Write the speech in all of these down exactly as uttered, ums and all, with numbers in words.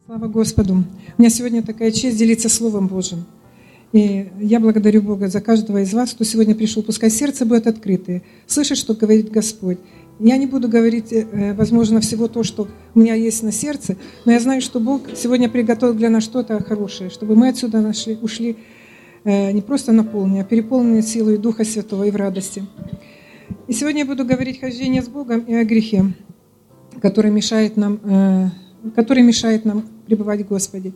Слава Господу! У меня сегодня такая честь делиться Словом Божьим. И я благодарю Бога за каждого из вас, кто сегодня пришел. Пускай сердце будет открытое, слышать, что говорит Господь. Я не буду говорить, возможно, всего то, что у меня есть на сердце, но я знаю, что Бог сегодня приготовил для нас что-то хорошее, чтобы мы отсюда нашли, ушли не просто наполненные, а переполненные силой Духа Святого и в радости. И сегодня я буду говорить о хождении с Богом и о грехе, который мешает нам, который мешает нам пребывать в Господе.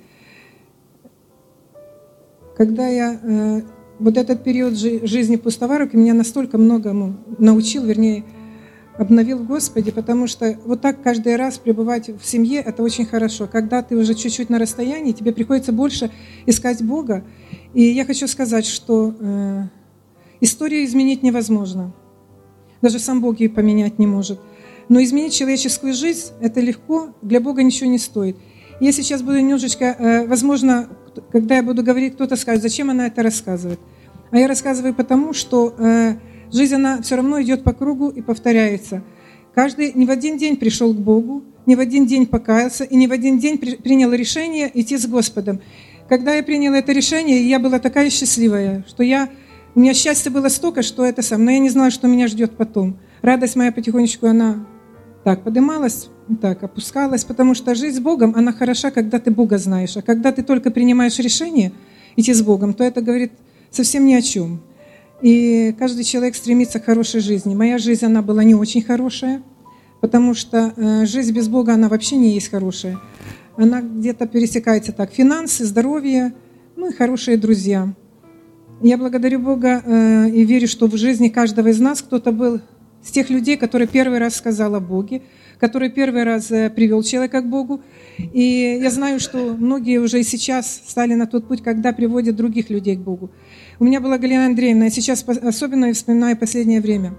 Когда я вот этот период жизни пустоварок меня настолько многому научил, вернее, обновил в Господе, потому что вот так каждый раз пребывать в семье – это очень хорошо. Когда ты уже чуть-чуть на расстоянии, тебе приходится больше искать Бога. И я хочу сказать, что э, историю изменить невозможно. Даже сам Бог ее поменять не может. Но изменить человеческую жизнь – это легко, для Бога ничего не стоит. Я сейчас буду немножечко, э, возможно, когда я буду говорить, кто-то скажет, зачем она это рассказывает. А я рассказываю потому, что э, жизнь, она все равно идет по кругу и повторяется. Каждый не в один день пришел к Богу, не в один день покаялся и не в один день при, принял решение идти с Господом. Когда я приняла это решение, я была такая счастливая, что я, у меня счастья было столько, что это сам, но я не знала, что меня ждет потом. Радость моя потихонечку, она так поднималась, так опускалась, потому что жизнь с Богом, она хороша, когда ты Бога знаешь, а когда ты только принимаешь решение идти с Богом, то это говорит совсем ни о чем. И каждый человек стремится к хорошей жизни. Моя жизнь, она была не очень хорошая, потому что э, жизнь без Бога, она вообще не есть хорошая. Она где-то пересекается так: финансы, здоровье, ну и хорошие друзья. Я благодарю Бога э, и верю, что в жизни каждого из нас кто-то был с тех людей, которые первый раз сказал о Боге, который первый раз э, привел человека к Богу. И я знаю, что многие уже и сейчас стали на тот путь, когда приводят других людей к Богу. У меня была Галина Андреевна, я сейчас особенно вспоминаю последнее время.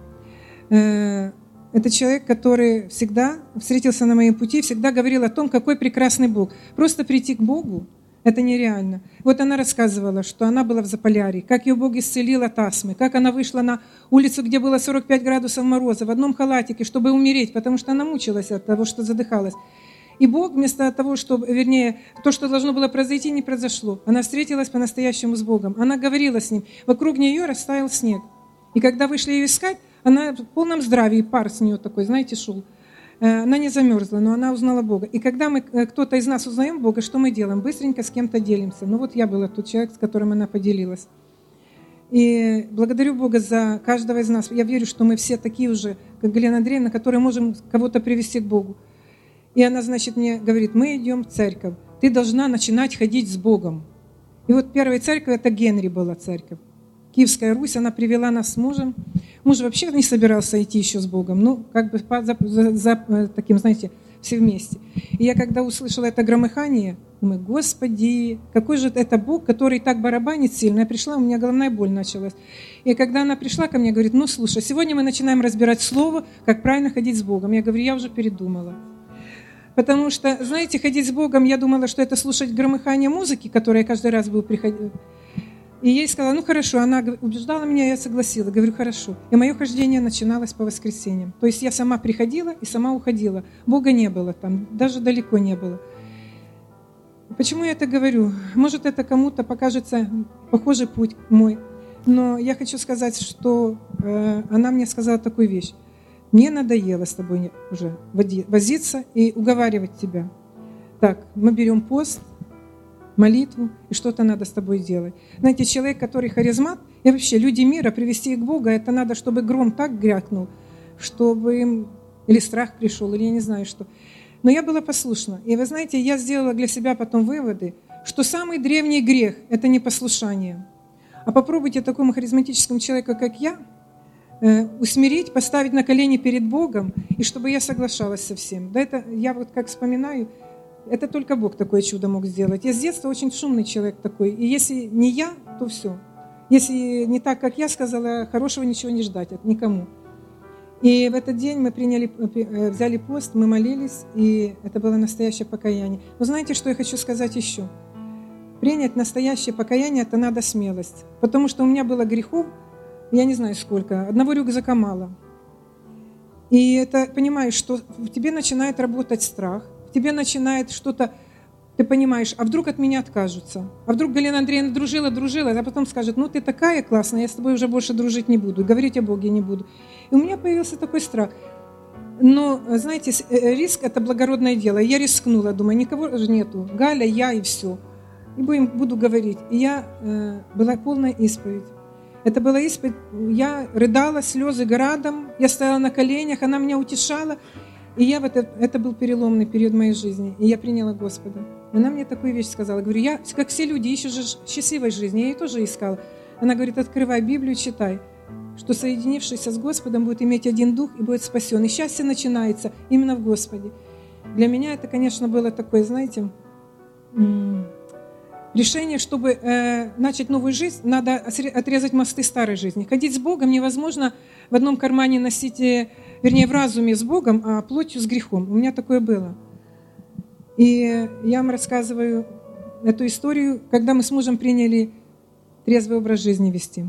Это человек, который всегда встретился на моем пути, всегда говорил о том, какой прекрасный Бог. Просто прийти к Богу – это нереально. Вот она рассказывала, что она была в Заполярье, как ее Бог исцелил от астмы, как она вышла на улицу, где было сорок пять градусов мороза, в одном халатике, чтобы умереть, потому что она мучилась от того, что задыхалась. И Бог вместо того, чтобы, вернее, то, что должно было произойти, не произошло. Она встретилась по-настоящему с Богом. Она говорила с Ним. Вокруг нее растаял снег. И когда вышли ее искать, она в полном здравии, пар с нее такой, знаете, шел. Она не замерзла, но она узнала Бога. И когда мы, кто-то из нас узнаем Бога, что мы делаем? Быстренько с кем-то делимся. Ну вот я была тот человек, с которым она поделилась. И благодарю Бога за каждого из нас. Я верю, что мы все такие уже, как Галина Андреевна, которые можем кого-то привести к Богу. И она, значит, мне говорит: мы идем в церковь, ты должна начинать ходить с Богом. И вот первая церковь, это Генри была церковь. Киевская Русь, она привела нас с мужем. Муж вообще не собирался идти еще с Богом, ну, как бы за, за, за таким, знаете, все вместе. И я, когда услышала это громыхание, думаю: Господи, какой же это Бог, который так барабанит сильно. Я пришла, у меня головная боль началась. И когда она пришла ко мне, говорит: ну, слушай, сегодня мы начинаем разбирать слово, как правильно ходить с Богом. Я говорю: я уже передумала. Потому что, знаете, ходить с Богом, я думала, что это слушать громыхание музыки, которая каждый раз был приходить. И я ей сказала: ну хорошо, она убеждала меня, я согласилась. Говорю: хорошо. И мое хождение начиналось по воскресеньям. То есть я сама приходила и сама уходила. Бога не было там, даже далеко не было. Почему я это говорю? Может, это кому-то покажется похожий путь мой. Но я хочу сказать, что э, она мне сказала такую вещь: мне надоело с тобой уже возиться и уговаривать тебя. Так, мы берем пост, молитву, и что-то надо с тобой делать. Знаете, человек, который харизмат, и вообще люди мира привести их к Богу, это надо, чтобы гром так грякнул, чтобы им или страх пришел, или я не знаю что. Но я была послушна. И вы знаете, я сделала для себя потом выводы, что самый древний грех – это непослушание. А попробуйте такому харизматическому человеку, как я, усмирить, поставить на колени перед Богом, и чтобы я соглашалась со всем. Да, это я вот как вспоминаю, это только Бог такое чудо мог сделать. Я с детства очень шумный человек такой, и если не я, то все. Если не так, как я сказала, хорошего ничего не ждать от никому. И в этот день мы приняли, взяли пост, мы молились, и это было настоящее покаяние. Но знаете, что я хочу сказать еще? Принять настоящее покаяние – это надо смелость, потому что у меня было грехов, я не знаю сколько, одного рюкзака мало. И это, понимаешь, что в тебе начинает работать страх, в тебе начинает что-то ты понимаешь, а вдруг от меня откажутся? А вдруг Галина Андреевна дружила, дружила, а потом скажет, ну ты такая классная, я с тобой уже больше дружить не буду, говорить о Боге не буду. И у меня появился такой страх. Но, знаете, риск – это благородное дело. Я рискнула, думаю, никого же нету. Галя, я и все. И будем, буду говорить. И я, э, была полная исповедь. Это была исповедь. Я рыдала, слезы градом. Я стояла на коленях, она меня утешала. И я в это, это был переломный период моей жизни. И я приняла Господа. Она мне такую вещь сказала. Говорю, я, как все люди, ищу же счастливой жизни. Я ее тоже искала. Она говорит, открывай Библию, читай, что соединившийся с Господом будет иметь один дух и будет спасен. И счастье начинается именно в Господе. Для меня это, конечно, было такое, знаете, решение, чтобы э, начать новую жизнь, надо отрезать мосты старой жизни. Ходить с Богом невозможно в одном кармане носить, вернее, в разуме с Богом, а плотью с грехом. У меня такое было. И я вам рассказываю эту историю, когда мы с мужем приняли трезвый образ жизни вести.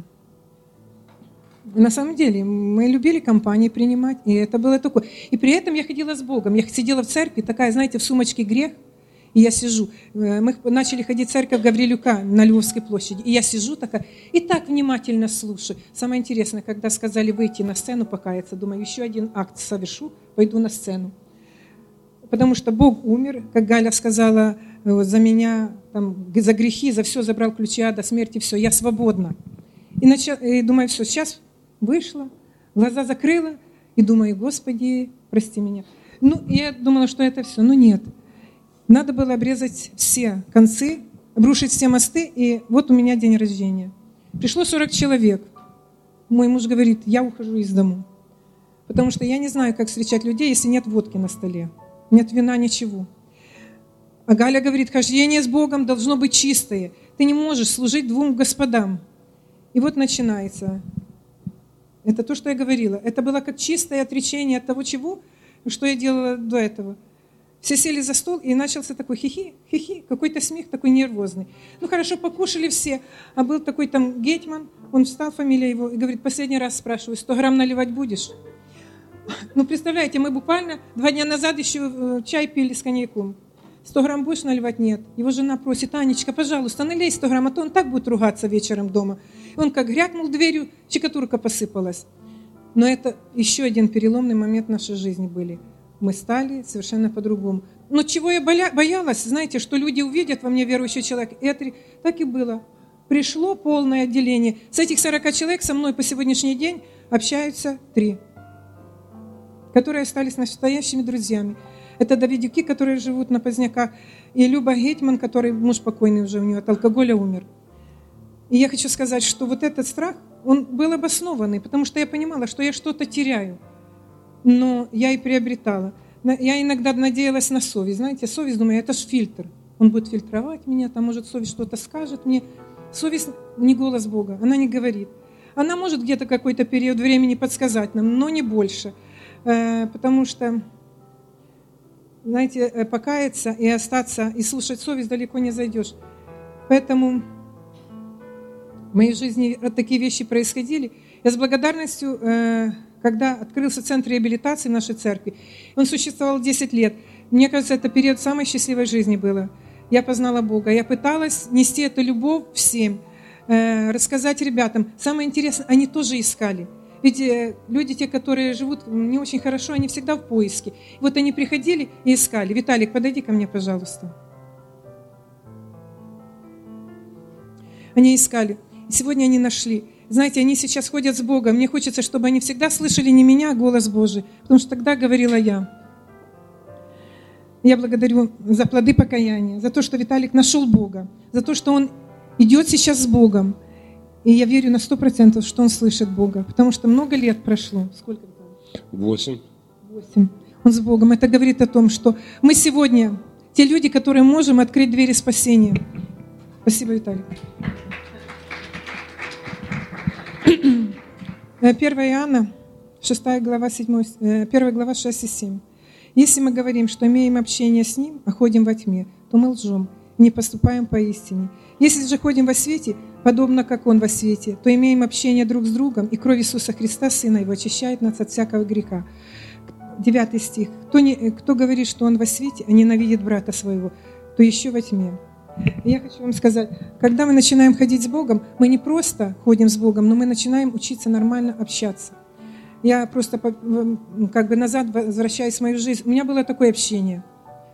На самом деле, мы любили компании принимать, и это было такое. И при этом я ходила с Богом. Я сидела в церкви, такая, знаете, в сумочке грех, и я сижу. Мы начали ходить в церковь Гаврилюка на Львовской площади, и я сижу такая, и так внимательно слушаю. Самое интересное, когда сказали выйти на сцену покаяться, думаю, еще один акт совершу, пойду на сцену. Потому что Бог умер, как Галя сказала, за меня, там, за грехи, за все забрал ключи ада, смерти, все, я свободна. И, начала, и думаю, все, сейчас вышла, глаза закрыла, и думаю, Господи, прости меня. Ну, я думала, что это все, но нет. Надо было обрезать все концы, обрушить все мосты, и вот у меня день рождения. Пришло сорок человек. Мой муж говорит, я ухожу из дому. Потому что я не знаю, как встречать людей, если нет водки на столе, нет вина, ничего. А Галя говорит, хождение с Богом должно быть чистое. Ты не можешь служить двум господам. И вот начинается. Это то, что я говорила. Это было как чистое отречение от того, чего, что я делала до этого. Все сели за стол, и начался такой хихи, хихи, какой-то смех такой нервозный. Ну хорошо, покушали все. А был такой там Гетман, он встал, фамилия его, и говорит, последний раз спрашиваю, сто грамм наливать будешь? Ну представляете, мы буквально два дня назад еще чай пили с коньяком. сто грамм будешь наливать? Нет. Его жена просит, Анечка, пожалуйста, налей сто грамм, а то он так будет ругаться вечером дома. И он как грякнул дверью, щекотурка посыпалась. Но это еще один переломный момент в нашей жизни были. Мы стали совершенно по-другому. Но чего я боялась, знаете, что люди увидят во мне верующий человек. И это так и было. Пришло полное отделение. С этих сорока человек со мной по сегодняшний день общаются три, которые остались настоящими друзьями. Это Давидюки, которые живут на Поздняках, и Люба Гетман, который муж покойный уже, у него от алкоголя умер. И я хочу сказать, что вот этот страх, он был обоснованный, потому что я понимала, что я что-то теряю. Но я и приобретала. Я иногда надеялась на совесть. Знаете, совесть, думаю, это же фильтр. Он будет фильтровать меня, там, может, совесть что-то скажет мне. Совесть не голос Бога, она не говорит. Она может где-то какой-то период времени подсказать нам, но не больше. Потому что, знаете, покаяться и остаться, и слушать совесть далеко не зайдешь. Поэтому в моей жизни такие вещи происходили. Я с благодарностью... Когда открылся центр реабилитации в нашей церкви, он существовал десять лет. Мне кажется, это период самой счастливой жизни было. Я познала Бога. Я пыталась нести эту любовь всем, э, рассказать ребятам. Самое интересное, они тоже искали. Ведь э, люди, те, которые живут не очень хорошо, они всегда в поиске. Вот они приходили и искали. Виталик, подойди ко мне, пожалуйста. Они искали. И сегодня они нашли. Знаете, они сейчас ходят с Богом. Мне хочется, чтобы они всегда слышали не меня, а голос Божий. Потому что тогда говорила я. Я благодарю за плоды покаяния, за то, что Виталик нашел Бога, за то, что он идет сейчас с Богом. И я верю на сто процентов, что он слышит Бога. Потому что много лет прошло. Сколько? Восемь. Восемь. Он с Богом. Это говорит о том, что мы сегодня те люди, которые можем открыть двери спасения. Спасибо, Виталик. первое Иоанна, шестая глава, седьмая, первая глава, шесть и семь. Если мы говорим, что имеем общение с Ним, а ходим во тьме, то мы лжем и не поступаем по истине. Если же ходим во свете, подобно как Он во свете, то имеем общение друг с другом, и кровь Иисуса Христа, Сына Его, очищает нас от всякого греха. Девятый стих. Кто, не, кто говорит, что он во свете, а ненавидит брата своего, то еще во тьме. И я хочу вам сказать, когда мы начинаем ходить с Богом, мы не просто ходим с Богом, но мы начинаем учиться нормально общаться. Я просто как бы назад возвращаюсь в мою жизнь. У меня было такое общение.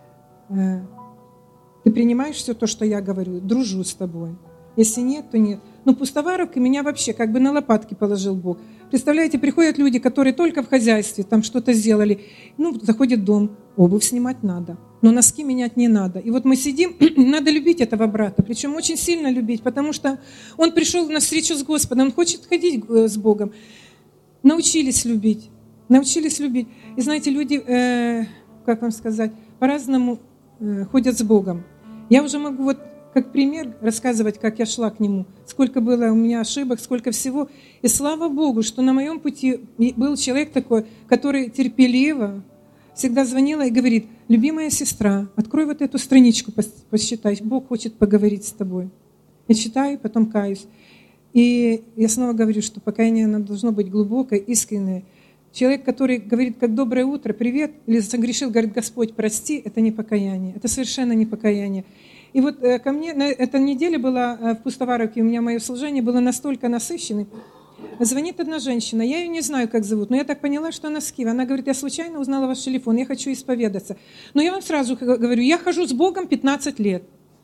Ты принимаешь все то, что я говорю, дружу с тобой. Если нет, то нет. Но пустоваровка меня вообще как бы на лопатки положил Бог. Представляете, приходят люди, которые только в хозяйстве там что-то сделали. Ну, заходит в дом, обувь снимать надо, но носки менять не надо. И вот мы сидим, надо любить этого брата, причем очень сильно любить, потому что он пришел на встречу с Господом, он хочет ходить с Богом. Научились любить, научились любить. И знаете, люди, э, как вам сказать, по-разному э, ходят с Богом. Я уже могу вот как пример рассказывать, как я шла к Нему, сколько было у меня ошибок, сколько всего. И слава Богу, что на моем пути был человек такой, который терпеливо всегда звонила и говорит: любимая сестра, открой вот эту страничку, посчитай, Бог хочет поговорить с тобой. Я читаю, потом каюсь. И я снова говорю, что покаяние оно должно быть глубокое, искреннее. Человек, который говорит, как доброе утро, привет, или согрешил, говорит, Господь, прости, это не покаяние, это совершенно не покаяние. И вот э, ко мне на этой неделе была э, в Пустоваровке, у меня мое служение было настолько насыщенное. Звонит одна женщина, я ее не знаю, как зовут, но я так поняла, что она с Киева. Она говорит, я случайно узнала ваш телефон, я хочу исповедаться. Но я вам сразу говорю, я хожу с Богом пятнадцать лет.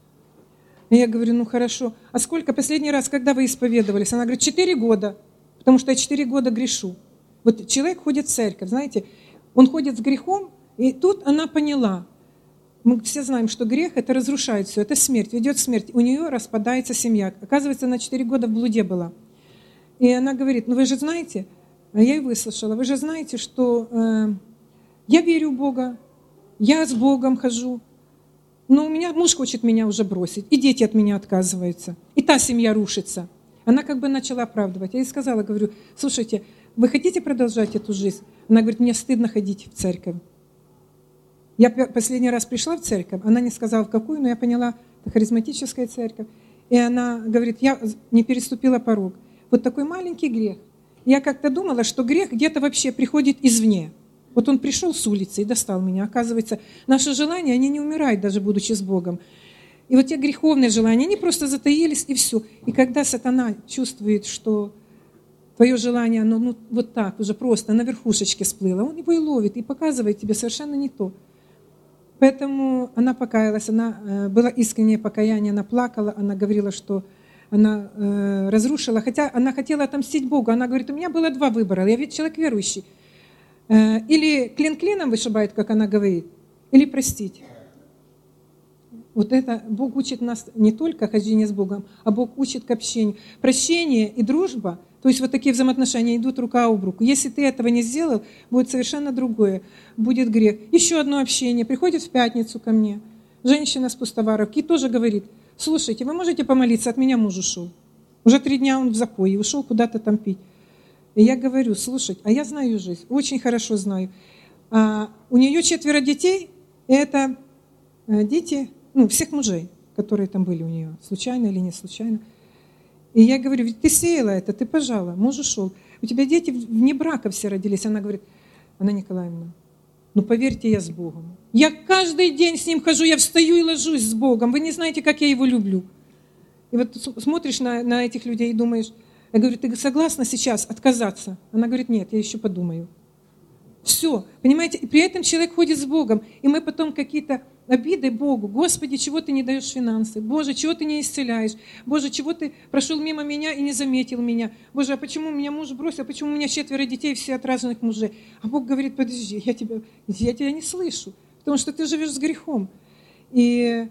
И я говорю, ну хорошо, а сколько последний раз, когда вы исповедовались? Она говорит, четыре года, потому что я четыре года грешу. Вот человек ходит в церковь, знаете, он ходит с грехом, и тут она поняла. Мы все знаем, что грех – это разрушает все, это смерть, ведет к смерти. У нее распадается семья. Оказывается, она четыре года в блуде была. И она говорит, ну вы же знаете, я ее выслушала, вы же знаете, что э, я верю в Бога, я с Богом хожу, но у меня муж хочет меня уже бросить, и дети от меня отказываются, и та семья рушится. Она как бы начала оправдывать. Я ей сказала, говорю, слушайте, вы хотите продолжать эту жизнь? Она говорит, мне стыдно ходить в церковь. Я последний раз пришла в церковь, она не сказала в какую, но я поняла, это харизматическая церковь. И она говорит, я не переступила порог. Вот такой маленький грех. Я как-то думала, что грех где-то вообще приходит извне. Вот он пришел с улицы и достал меня. Оказывается, наши желания, они не умирают, даже будучи с Богом. И вот те греховные желания, они просто затаились, и все. И когда сатана чувствует, что твое желание, оно ну, вот так, уже просто на верхушечке всплыло, он его и ловит, и показывает тебе совершенно не то. Поэтому она покаялась, она было искреннее покаяние, она плакала, она говорила, что она э, разрушила, хотя она хотела отомстить Богу. Она говорит, у меня было два выбора, я ведь человек верующий. Э, или клин клином вышибает, как она говорит, или простить. Вот это Бог учит нас не только хождение с Богом, а Бог учит к общению. Прощение и дружба, то есть вот такие взаимоотношения идут рука об руку. Если ты этого не сделал, будет совершенно другое, будет грех. Еще одно общение, приходит в пятницу ко мне, женщина с Пустоваровки, и тоже говорит, слушайте, вы можете помолиться, от меня муж ушел. Уже три дня он в запое, ушел куда-то там пить. И я говорю, слушайте, а я знаю жизнь, очень хорошо знаю. А у нее четверо детей, и это дети, ну, всех мужей, которые там были у нее, случайно или не случайно. И я говорю, ведь ты сеяла это, ты пожала, муж ушел. У тебя дети вне брака все родились. Она говорит, Анна Николаевна, ну поверьте, я с Богом. Я каждый день с ним хожу, я встаю и ложусь с Богом. Вы не знаете, как я его люблю. И вот смотришь на, на этих людей и думаешь, я говорю, ты согласна сейчас отказаться? Она говорит, нет, я еще подумаю. Все, понимаете, и при этом человек ходит с Богом, и мы потом какие-то обиды Богу. Господи, чего ты не даешь финансы? Боже, чего ты не исцеляешь? Боже, чего ты прошел мимо меня и не заметил меня? Боже, а почему меня муж бросил? А почему у меня четверо детей, все от разных мужей? А Бог говорит, подожди, я тебя, я тебя не слышу, потому что ты живешь с грехом. И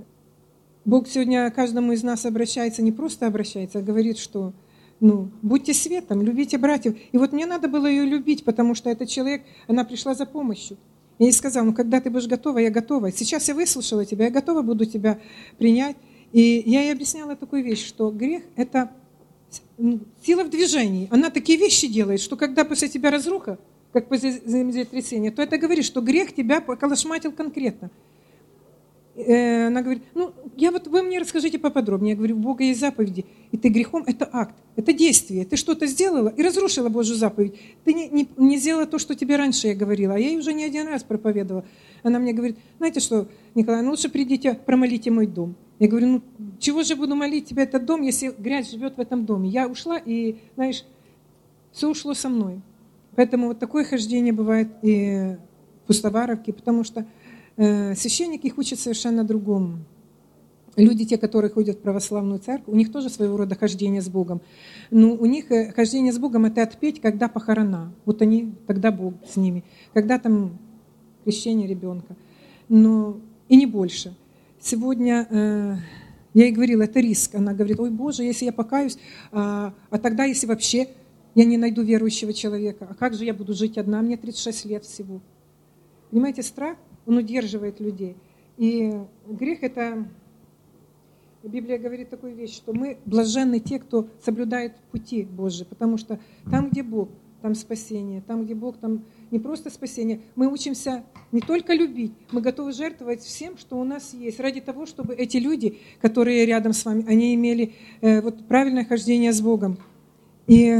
Бог сегодня каждому из нас обращается, не просто обращается, а говорит, что ну, будьте светом, любите братьев. И вот мне надо было ее любить, потому что этот человек, она пришла за помощью. Я ей сказала, ну когда ты будешь готова, я готова. Сейчас я выслушала тебя, я готова буду тебя принять. И я ей объясняла такую вещь, что грех – это сила в движении. Она такие вещи делает, что когда после тебя разруха, как после землетрясения, то это говорит, что грех тебя поколошматил конкретно. Она говорит, ну я вот, вы мне расскажите поподробнее. Я говорю, у Бога есть заповеди, и ты грехом, это акт, это действие. Ты что-то сделала и разрушила Божью заповедь. Ты не, не, не сделала то, что тебе раньше я говорила, а я ей уже не один раз проповедовала. Она мне говорит, знаете что, Николай, ну лучше придите, промолите мой дом. Я говорю, ну чего же буду молить тебе этот дом, если грязь живет в этом доме? Я ушла, и, знаешь, все ушло со мной. Поэтому вот такое хождение бывает и в Пустоваровке, потому что э, священник их учит совершенно другому. Люди, те, которые ходят в православную церковь, у них тоже своего рода хождение с Богом. Но у них хождение с Богом – это отпеть, когда похорона. Вот они, тогда Бог с ними. Когда там крещение ребенка. Но и не больше. Сегодня, э, я ей говорила, это риск. Она говорит, ой, Боже, если я покаюсь, а, а тогда, если вообще я не найду верующего человека, а как же я буду жить одна? Мне тридцать шесть лет всего. Понимаете, страх, он удерживает людей. И грех – это... Библия говорит такую вещь, что мы блаженны те, кто соблюдает пути Божьи, потому что там, где Бог, там спасение, там, где Бог, там не просто спасение. Мы учимся не только любить, мы готовы жертвовать всем, что у нас есть, ради того, чтобы эти люди, которые рядом с вами, они имели э, вот правильное хождение с Богом. И,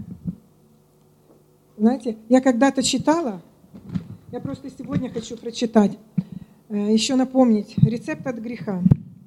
знаете, я когда-то читала, я просто сегодня хочу прочитать, э, еще напомнить, рецепт от греха.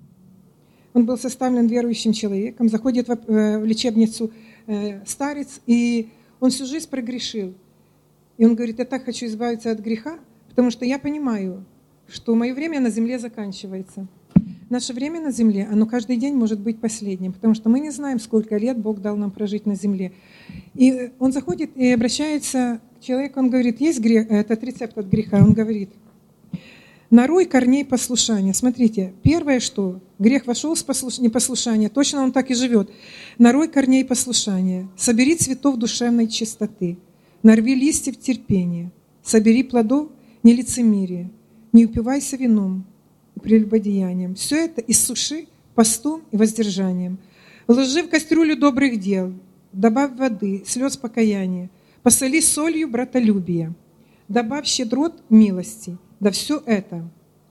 Он был составлен верующим человеком, заходит в лечебницу старец, и он всю жизнь прогрешил. И он говорит, я так хочу избавиться от греха, потому что я понимаю, что мое время на земле заканчивается. Наше время на земле, оно каждый день может быть последним, потому что мы не знаем, сколько лет Бог дал нам прожить на земле. И он заходит и обращается к человеку, он говорит, есть грех, этот рецепт от греха, он говорит, нарой корней послушания. Смотрите, первое, что грех вошел с послуш... непослушания, точно он так и живет. Нарой корней послушания, собери цветов душевной чистоты, нарви листьев терпения, собери плодов нелицемерия, не упивайся вином и прелюбодеянием. Все это иссуши постом и воздержанием. Вложи в кастрюлю добрых дел, добавь воды, слез покаяния, посоли солью братолюбия, добавь щедрот милости. Да все это.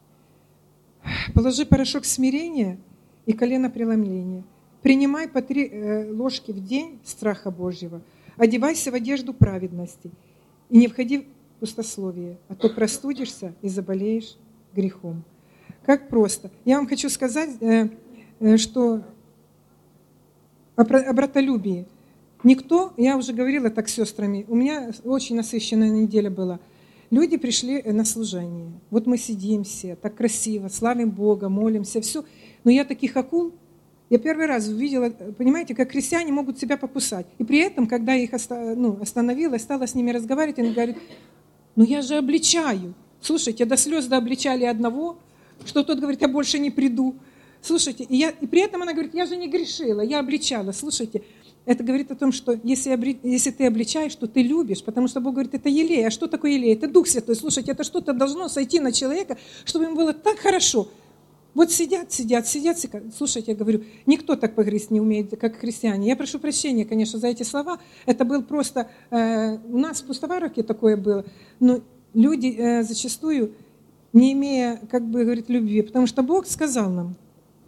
Положи порошок смирения и коленопреломления. Принимай по три э, ложки в день страха Божьего. Одевайся в одежду праведности. И не входи в пустословие, а то простудишься и заболеешь грехом. Как просто. Я вам хочу сказать, э, э, что о, о братолюбии. Никто, я уже говорила так с сестрами, у меня очень насыщенная неделя была. Люди пришли на служение. Вот мы сидим все, так красиво, славим Бога, молимся, все. Но я таких акул, я первый раз увидела, понимаете, как христиане могут себя покусать. И при этом, когда я их ну, остановила, стала с ними разговаривать, они говорят, ну я же обличаю. Слушайте, до слез обличали одного, что тот говорит, я больше не приду. Слушайте, и, я, и при этом она говорит, я же не грешила, я обличала. Слушайте, это говорит о том, что если, если ты обличаешь, то ты любишь, потому что Бог говорит, это елей. А что такое елей? Это Дух Святой. Слушайте, это что-то должно сойти на человека, чтобы ему было так хорошо. Вот сидят, сидят, сидят. Слушайте, я говорю, никто так погрызть не умеет, как христиане. Я прошу прощения, конечно, за эти слова. Это был просто... Э, у нас в Пустоваровке такое было. Но люди э, зачастую, не имея, как бы, говорит, любви, потому что Бог сказал нам,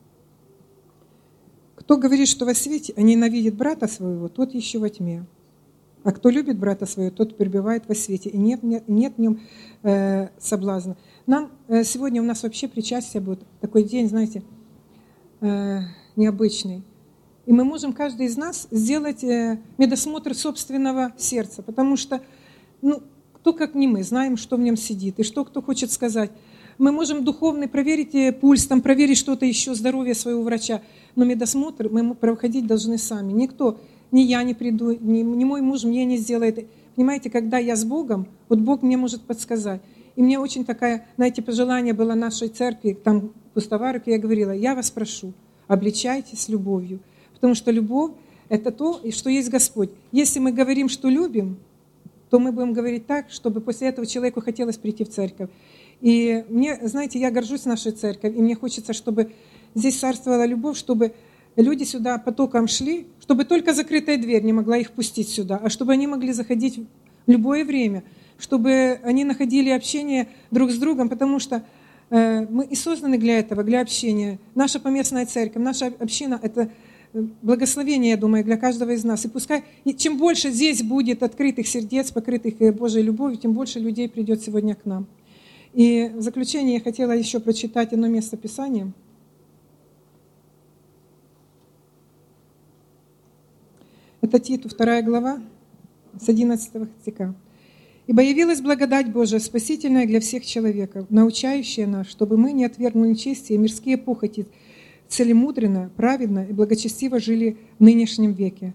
кто говорит, что во свете, а ненавидит брата своего, тот еще во тьме. А кто любит брата своего, тот пребывает во свете, и нет, нет, нет в нем э, соблазна. Нам э, сегодня у нас вообще причастие будет, такой день, знаете, э, необычный. И мы можем, каждый из нас, сделать э, медосмотр собственного сердца, потому что, ну, кто как не мы, знаем, что в нем сидит, и что кто хочет сказать. Мы можем духовный проверить пульс, там, проверить что-то еще, здоровье своего врача, но медосмотр мы проходить должны сами. Никто, ни я не приду, ни, ни мой муж мне не сделает. Понимаете, когда я с Богом, вот Бог мне может подсказать. И мне очень такая, знаете, пожелание было нашей церкви, там, Пустоваровке, я говорила, я вас прошу, обличайтесь любовью, потому что любовь – это то, что есть Господь. Если мы говорим, что любим, то мы будем говорить так, чтобы после этого человеку хотелось прийти в церковь. И мне, знаете, я горжусь нашей церковью, и мне хочется, чтобы здесь царствовала любовь, чтобы люди сюда потоком шли, чтобы только закрытая дверь не могла их пустить сюда, а чтобы они могли заходить в любое время, чтобы они находили общение друг с другом, потому что Мы и созданы для этого, для общения. Наша поместная церковь, наша община — это благословение, я думаю, для каждого из нас. И пускай, и чем больше здесь будет открытых сердец, покрытых Божьей любовью, тем больше людей придет сегодня к нам. И в заключение я хотела еще прочитать одно место Писания. Это Титу, вторая глава, с одиннадцатого стиха. «Ибо явилась благодать Божия, спасительная для всех человеков, научающая нас, чтобы мы не отвергнули чести и мирские похоти, целемудренно, праведно и благочестиво жили в нынешнем веке,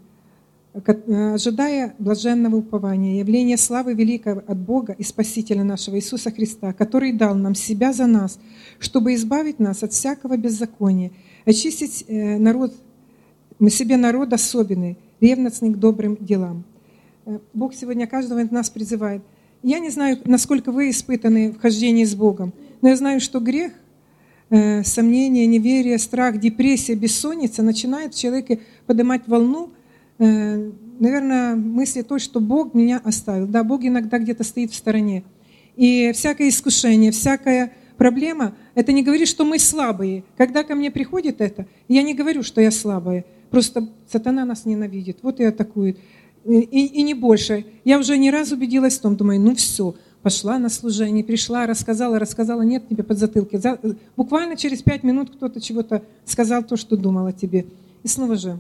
ожидая блаженного упования, явления славы великого от Бога и Спасителя нашего Иисуса Христа, который дал нам себя за нас, чтобы избавить нас от всякого беззакония, очистить народ, мы себе народ особенный, ревностный к добрым делам». Бог сегодня каждого из нас призывает. Я не знаю, насколько вы испытаны в хождении с Богом, но я знаю, что грех, сомнение, неверие, страх, депрессия, бессонница начинает в человеке поднимать волну, наверное, мысли той, что Бог меня оставил. Да, Бог иногда где-то стоит в стороне. И всякое искушение, всякая проблема, это не говорит, что мы слабые. Когда ко мне приходит это, я не говорю, что я слабая. Просто сатана нас ненавидит, вот и атакует. И, и не больше. Я уже не раз убедилась в том, думаю, ну все, пошла на служение, пришла, рассказала, рассказала, нет тебе подзатылки. За, буквально через пять минут кто-то чего-то сказал то, что думал о тебе. И снова же,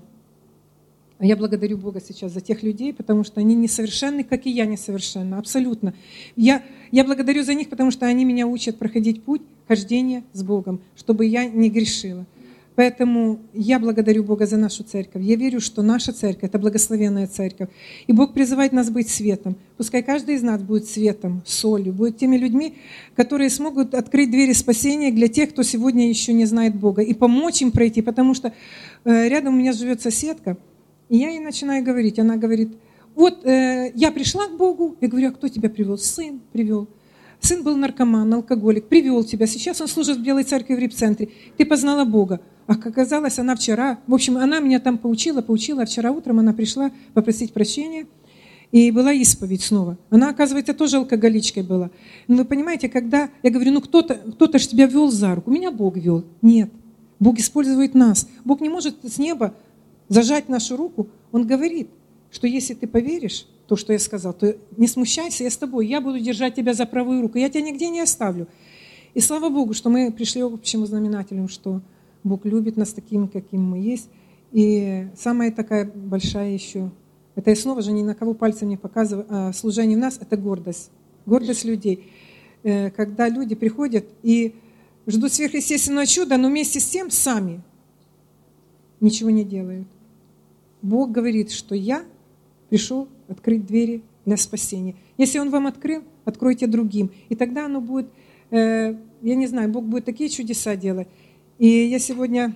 я благодарю Бога сейчас за тех людей, потому что они несовершенны, как и я несовершенна, абсолютно. Я, я благодарю за них, потому что они меня учат проходить путь хождения с Богом, чтобы я не грешила. Поэтому я благодарю Бога за нашу церковь. Я верю, что наша церковь — это благословенная церковь. И Бог призывает нас быть светом. Пускай каждый из нас будет светом, солью, будет теми людьми, которые смогут открыть двери спасения для тех, кто сегодня еще не знает Бога, и помочь им пройти. Потому что рядом у меня живет соседка, и я ей начинаю говорить. Она говорит, вот э, я пришла к Богу. Я говорю, а кто тебя привел? Сын привел. Сын был наркоман, алкоголик, привел тебя. Сейчас он служит в Белой церкви в репцентре. Ты познала Бога. А как оказалось, она вчера, в общем, она меня там поучила, поучила, а вчера утром она пришла попросить прощения, и была исповедь снова. Она, оказывается, тоже алкоголичкой была. Но вы понимаете, когда я говорю, ну кто-то, кто-то ж тебя вел за руку, меня Бог вел. Нет, Бог использует нас. Бог не может с неба зажать нашу руку. Он говорит, что если ты поверишь, то, что я сказал, то не смущайся, я с тобой, я буду держать тебя за правую руку, я тебя нигде не оставлю. И слава Богу, что мы пришли к общему знаменателю, что Бог любит нас такими, каким мы есть. И самая такая большая еще, это я снова же ни на кого пальцем не показываю, а служение в нас — это гордость. Гордость людей. Когда люди приходят и ждут сверхъестественного чуда, но вместе с тем сами ничего не делают. Бог говорит, что я пришел открыть двери для спасения. Если Он вам открыл, откройте другим. И тогда оно будет, я не знаю, Бог будет такие чудеса делать. И я сегодня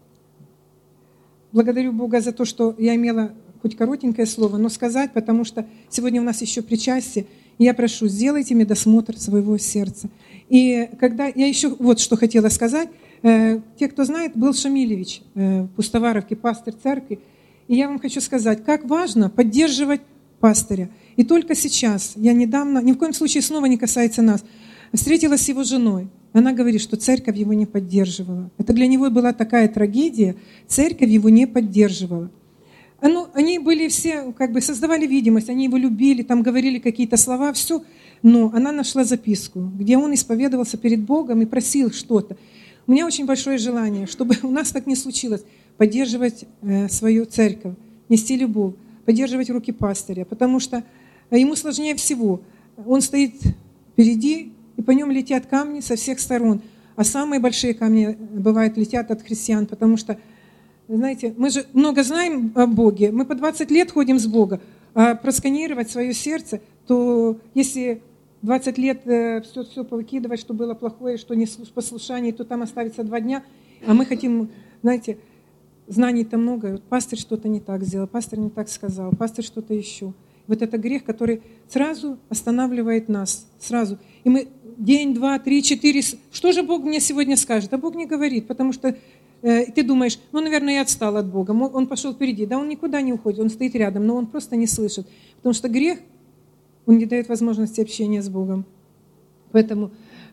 благодарю Бога за то, что я имела хоть коротенькое слово, но сказать, потому что сегодня у нас еще причастие. И я прошу, сделайте медосмотр своего сердца. И когда я еще вот что хотела сказать. Те, кто знает, был Шамилевич в Пустоваровке, пастырь церкви. И я вам хочу сказать, как важно поддерживать пастыря. И только сейчас, я недавно, ни в коем случае снова не касается нас, встретилась с его женой. Она говорит, что церковь его не поддерживала. Это для него была такая трагедия, церковь его не поддерживала. Ну, они были все, как бы создавали видимость, они его любили, там говорили какие-то слова, все. Но она нашла записку, где он исповедовался перед Богом и просил что-то. У меня очень большое желание, чтобы у нас так не случилось, поддерживать свою церковь, нести любовь, поддерживать руки пастыря, потому что ему сложнее всего. Он стоит впереди, и по нем летят камни со всех сторон. А самые большие камни, бывают, летят от христиан, потому что, знаете, мы же много знаем о Боге, мы по двадцать лет ходим с Богом, а просканировать свое сердце, то если двадцать лет все, все повыкидывать, что было плохое, что не послушание, то там оставится два дня, а мы хотим, знаете, знаний-то много, вот пастырь что-то не так сделал, пастырь не так сказал, пастырь что-то еще. Вот это грех, который сразу останавливает нас, сразу. И мы день, два, три, четыре, что же Бог мне сегодня скажет? А Бог не говорит, потому что э, ты думаешь, ну, наверное, я отстал от Бога, он пошел впереди. Да он никуда не уходит, он стоит рядом, но он просто не слышит. Потому что грех, он не дает возможности общения с Богом. Поэтому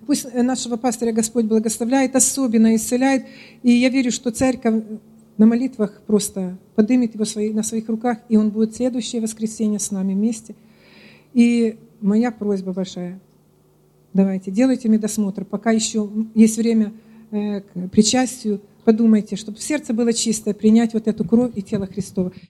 Пусть нашего пастыря Господь благословляет, особенно исцеляет. И я верю, что церковь на молитвах просто поднимет его свои, на своих руках, и он будет следующее воскресенье с нами вместе. И моя просьба большая. Давайте, делайте медосмотр, пока еще есть время к причастию. Подумайте, чтобы сердце было чистое, принять вот эту кровь и тело Христово.